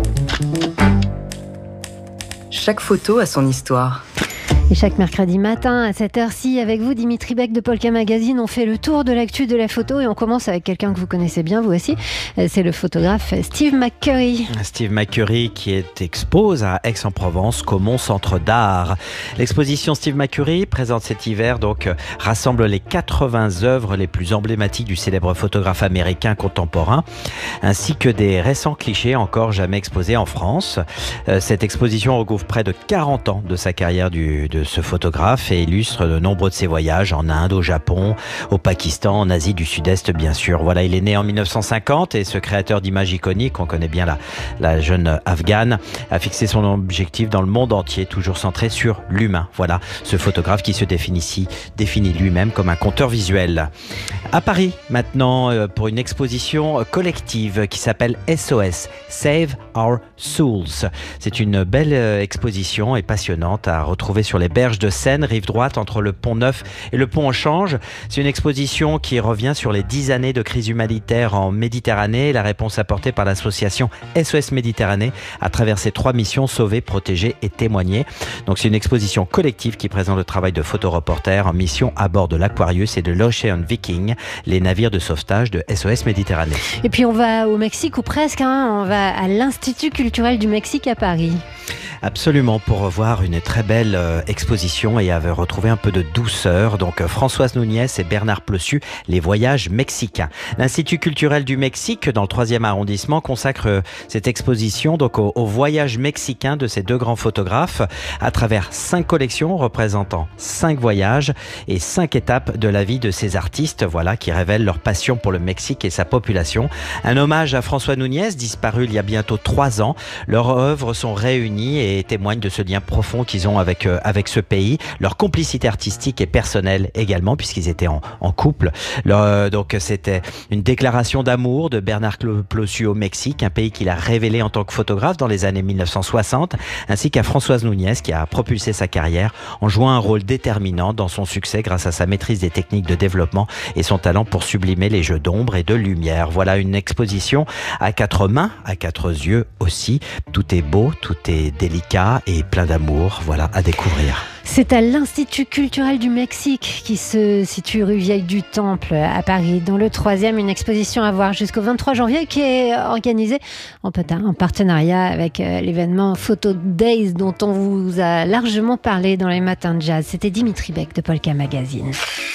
Speaker 16: Chaque photo a son histoire.
Speaker 1: Et chaque mercredi matin, à cette heure-ci, avec vous, Dimitri Beck de Polka Magazine, on fait le tour de l'actu de la photo et on commence avec quelqu'un que vous connaissez bien, vous aussi. C'est le photographe Steve McCurry.
Speaker 2: Steve McCurry qui est expose à Aix-en-Provence, Caumont Centre d'Art. L'exposition Steve McCurry, présente cet hiver, donc, rassemble les quatre-vingts œuvres les plus emblématiques du célèbre photographe américain contemporain, ainsi que des récents clichés encore jamais exposés en France. Cette exposition recouvre près de quarante ans de sa carrière du, de ce photographe et illustre de nombreux de ses voyages en Inde, au Japon, au Pakistan, en Asie du Sud-Est bien sûr. Voilà, il est né en mille neuf cent cinquante et ce créateur d'images iconiques, on connaît bien la, la jeune afghane, a fixé son objectif dans le monde entier, toujours centré sur l'humain. Voilà, ce photographe qui se définit, ici, définit lui-même comme un conteur visuel. À Paris, maintenant, pour une exposition collective qui s'appelle S O S, Save Our Souls. C'est une belle exposition et passionnante à retrouver sur les berges de Seine, rive droite entre le pont Neuf et le pont Auchange. C'est une exposition qui revient sur les dix années de crise humanitaire en Méditerranée et la réponse apportée par l'association S O S Méditerranée à travers ses trois missions: sauver, protéger et témoigner. Donc c'est une exposition collective qui présente le travail de photoreporters en mission à bord de l'Aquarius et de l'Ocean Viking, les navires de sauvetage de S O S Méditerranée. Et puis on va au Mexique, ou presque, hein, on va à l'Institut culturel du Mexique à Paris. Absolument, pour revoir une très belle euh, exposition et à retrouver un peu de douceur. Donc euh, Françoise Núñez et Bernard Plessu, les voyages mexicains. L'Institut culturel du Mexique, dans le troisième arrondissement, consacre euh, cette exposition donc au, au voyage mexicain de ces deux grands photographes à travers cinq collections représentant cinq voyages et cinq étapes de la vie de ces artistes, voilà, qui révèlent leur passion pour le Mexique et sa population. Un hommage à François Núñez, disparu il y a bientôt trois ans. Leurs œuvres sont réunies et et témoignent de ce lien profond qu'ils ont avec, euh, avec ce pays, leur complicité artistique et personnelle également, puisqu'ils étaient en, en couple. Leur, euh, donc c'était une déclaration d'amour de Bernard Plessu au Mexique, un pays qu'il a révélé en tant que photographe dans les années mille neuf cent soixante, ainsi qu'à Françoise Núñez qui a propulsé sa carrière en jouant un rôle déterminant dans son succès grâce à sa maîtrise des techniques de développement et son talent pour sublimer les jeux d'ombre et de lumière. Voilà une exposition à quatre mains, à quatre yeux aussi. Tout est beau, tout est délicat et plein d'amour, voilà, à découvrir. C'est à l'Institut culturel du Mexique qui se situe rue Vieille du Temple à Paris. Dans le troisième, une exposition à voir jusqu'au vingt-trois janvier qui est organisée en partenariat avec l'événement Photo Days dont on vous a largement parlé dans les matins de jazz. C'était Dimitri Beck de Polka Magazine.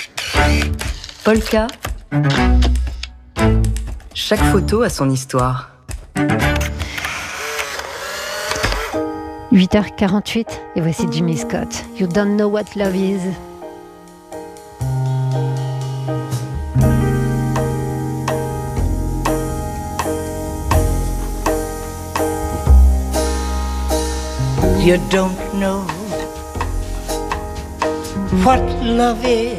Speaker 16: Polka. Chaque photo a son histoire.
Speaker 1: huit heures quarante-huit et voici Jimmy Scott. You don't know what love is.
Speaker 3: You don't know what love is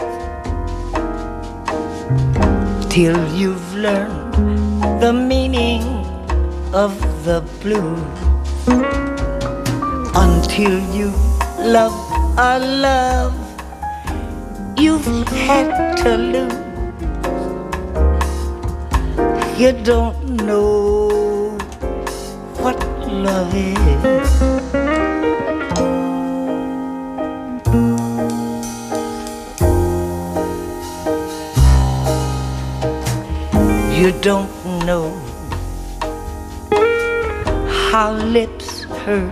Speaker 3: till you've learned the meaning of the blues. Until you love a love you've had to lose. You don't know what love is. You don't know how lips hurt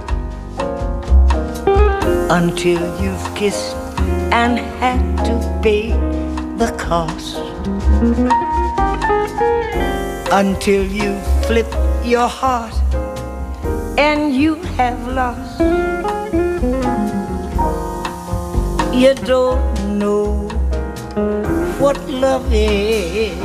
Speaker 3: until you've kissed and had to pay the cost. Until you flip your heart and you have lost. You don't know what love is.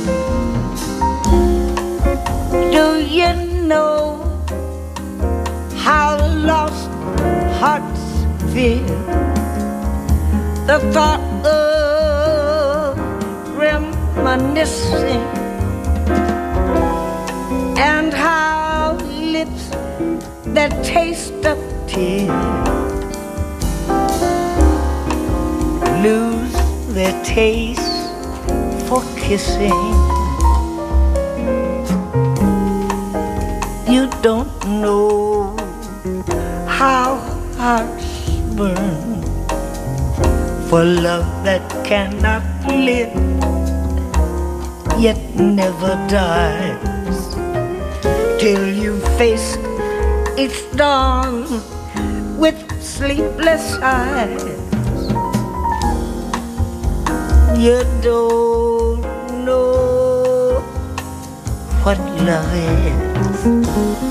Speaker 3: Do you know how lost hearts feel. The thought of reminiscing, and how lips that taste of tears lose their taste for kissing. You don't know how hearts burn for love that cannot live, yet never dies, till you face its dawn with sleepless eyes. You don't know what love is.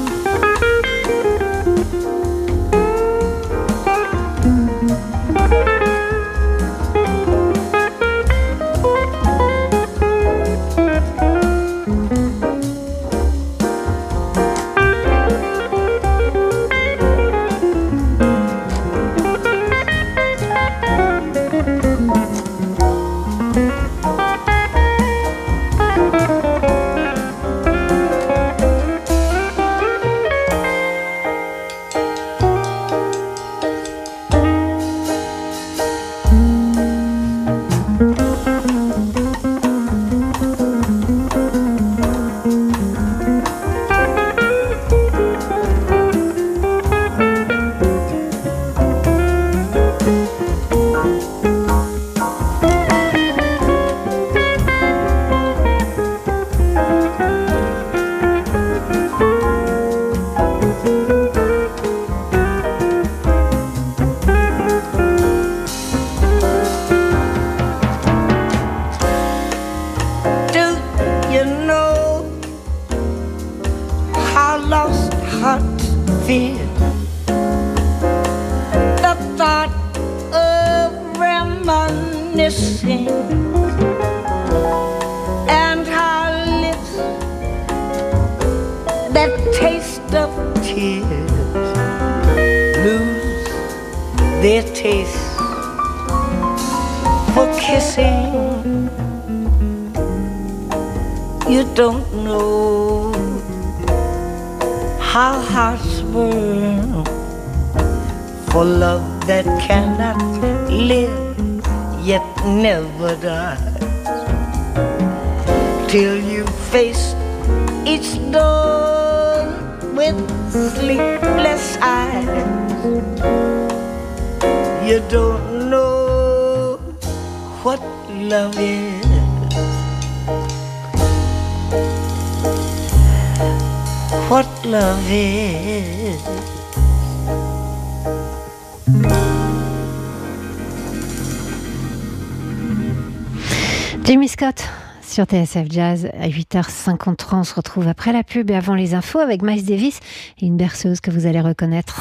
Speaker 3: And how lips that taste of tears lose their taste for kissing. You don't know how hearts burn for love that cannot live, yet never dies, till you face each dawn with sleepless eyes. You don't know what love is. What love is.
Speaker 1: Jimmy Scott sur T S F Jazz à huit heures cinquante-trois. On se retrouve après la pub et avant les infos avec Miles Davis et une berceuse que vous allez reconnaître.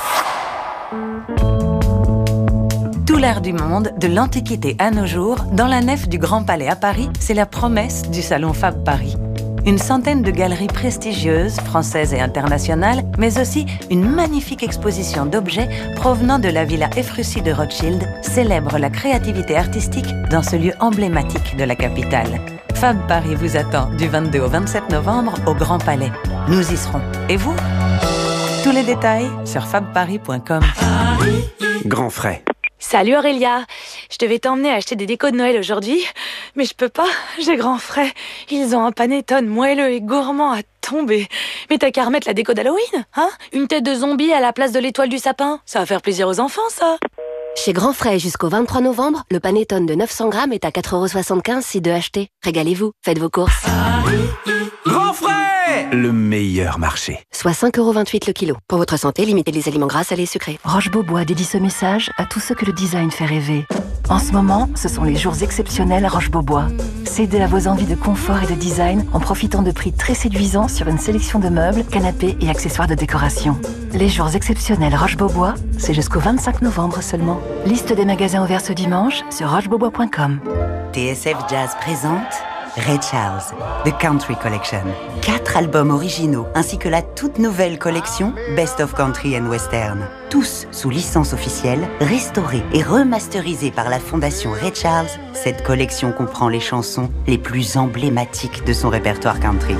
Speaker 4: Tout l'art du monde, de l'Antiquité à nos jours, dans la nef du Grand Palais à Paris, c'est la promesse du Salon Fab Paris. Une centaine de galeries prestigieuses, françaises et internationales, mais aussi une magnifique exposition d'objets provenant de la Villa Efrussi de Rothschild célèbre la créativité artistique dans ce lieu emblématique de la capitale. Fab Paris vous attend du vingt-deux au vingt-sept novembre au Grand Palais. Nous y serons. Et vous ? Tous les détails sur fab paris point com.
Speaker 26: Grand frais.
Speaker 6: Salut Aurélia, je devais t'emmener acheter des décos de Noël aujourd'hui, mais je peux pas, j'ai grand frais. Ils ont un panettone moelleux et gourmand à tomber. Mais t'as qu'à remettre la déco d'Halloween, hein ? Une tête de zombie à la place de l'étoile du sapin, ça va faire plaisir aux enfants ça.
Speaker 7: Chez Grand Frais jusqu'au vingt-trois novembre, le panettone de neuf cents grammes est à quatre euros soixante-quinze si deux achetés. Régalez-vous, faites vos courses.
Speaker 26: Grand frais, le meilleur marché.
Speaker 7: Soit cinq euros vingt-huit le kilo. Pour votre santé, limitez les aliments gras, salés et sucrés.
Speaker 11: Roche-Beaubois dédie ce message à tous ceux que le design fait rêver. En ce moment, ce sont les jours exceptionnels à Roche-Beaubois. Cédez à vos envies de confort et de design en profitant de prix très séduisants sur une sélection de meubles, canapés et accessoires de décoration. Les jours exceptionnels Roche-Beaubois, c'est jusqu'au vingt-cinq novembre seulement. Liste des magasins ouverts ce dimanche sur roche beaubois point com.
Speaker 19: T S F Jazz présente
Speaker 18: Ray Charles, The Country Collection. Quatre albums originaux, ainsi que la toute nouvelle collection Best of Country and Western. Tous sous licence officielle, restaurés et remasterisés par la fondation Ray Charles, cette collection comprend les chansons les plus emblématiques de son répertoire country.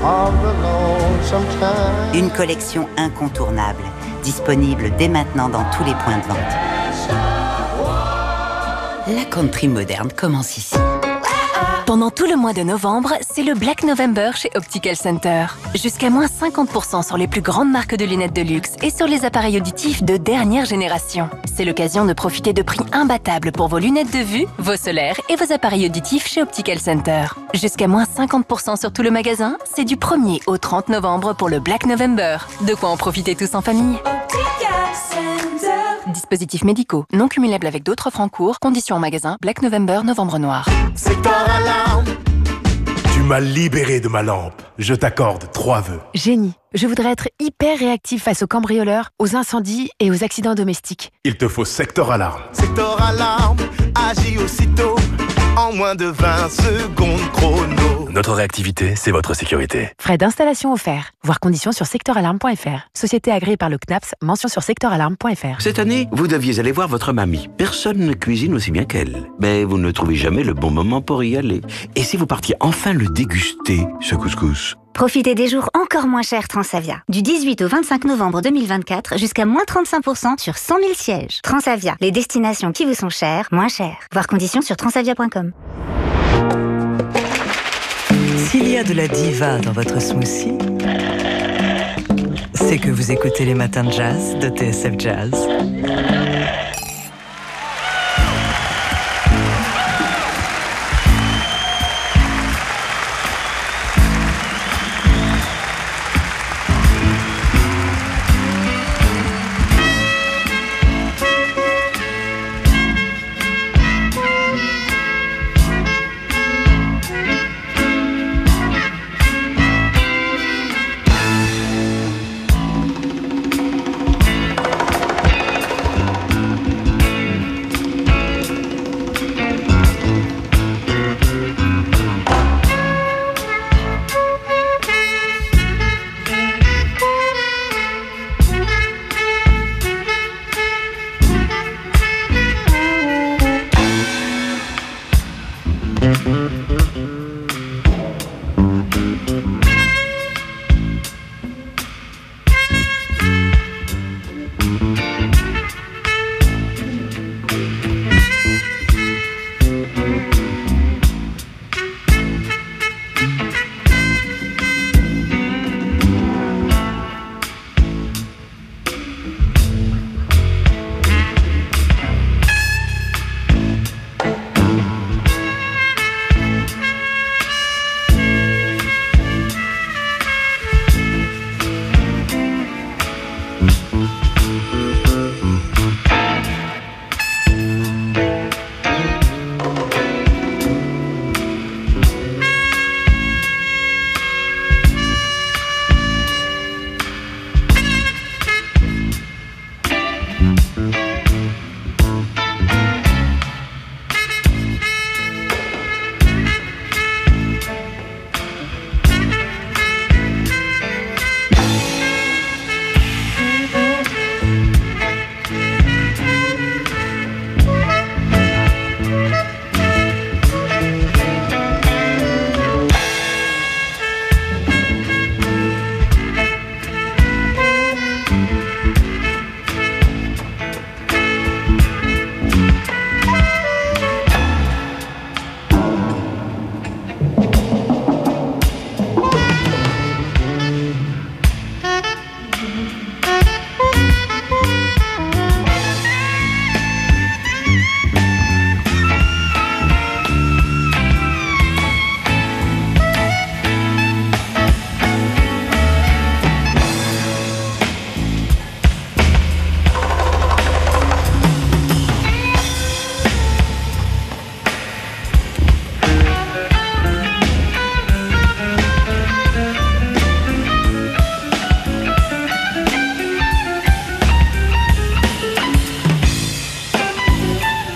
Speaker 18: Une collection incontournable, disponible dès maintenant dans tous les points de vente. La country moderne commence ici.
Speaker 11: Pendant tout le mois de novembre, c'est le Black November chez Optical Center. Jusqu'à moins cinquante pour cent sur les plus grandes marques de lunettes de luxe et sur les appareils auditifs de dernière génération. C'est l'occasion de profiter de prix imbattables pour vos lunettes de vue, vos solaires et vos appareils auditifs chez Optical Center. Jusqu'à moins cinquante pour cent sur tout le magasin, c'est du premier au trente novembre pour le Black November. De quoi en profiter tous en famille. Dispositifs médicaux, non cumulables avec d'autres offres en cours, conditions en magasin, Black November, Novembre Noir.
Speaker 9: Secteur alarme. Tu m'as libéré de ma lampe. Je t'accorde trois vœux.
Speaker 12: Génie. Je voudrais être hyper réactif face aux cambrioleurs, aux incendies et aux accidents domestiques.
Speaker 9: Il te faut Secteur alarme. Secteur alarme, agis aussitôt. En moins de vingt secondes chrono.
Speaker 13: Notre réactivité, c'est votre sécurité.
Speaker 12: Frais d'installation offerts. Voir conditions sur secteur alarme point f r. Société agréée par le C N A P S, mention sur secteur alarme point f r.
Speaker 17: Cette année, vous deviez aller voir votre mamie. Personne ne cuisine aussi bien qu'elle. Mais vous ne trouvez jamais le bon moment pour y aller. Et si vous partiez enfin le déguster, ce couscous?
Speaker 19: Profitez des jours encore moins chers Transavia. Du dix-huit au vingt-cinq novembre deux mille vingt-quatre, jusqu'à moins trente-cinq pour cent sur cent mille sièges. Transavia, les destinations qui vous sont chères, moins chères. Voir conditions sur transavia point com.
Speaker 16: S'il y a de la diva dans votre smoothie, c'est que vous écoutez les matins de jazz de T S F Jazz.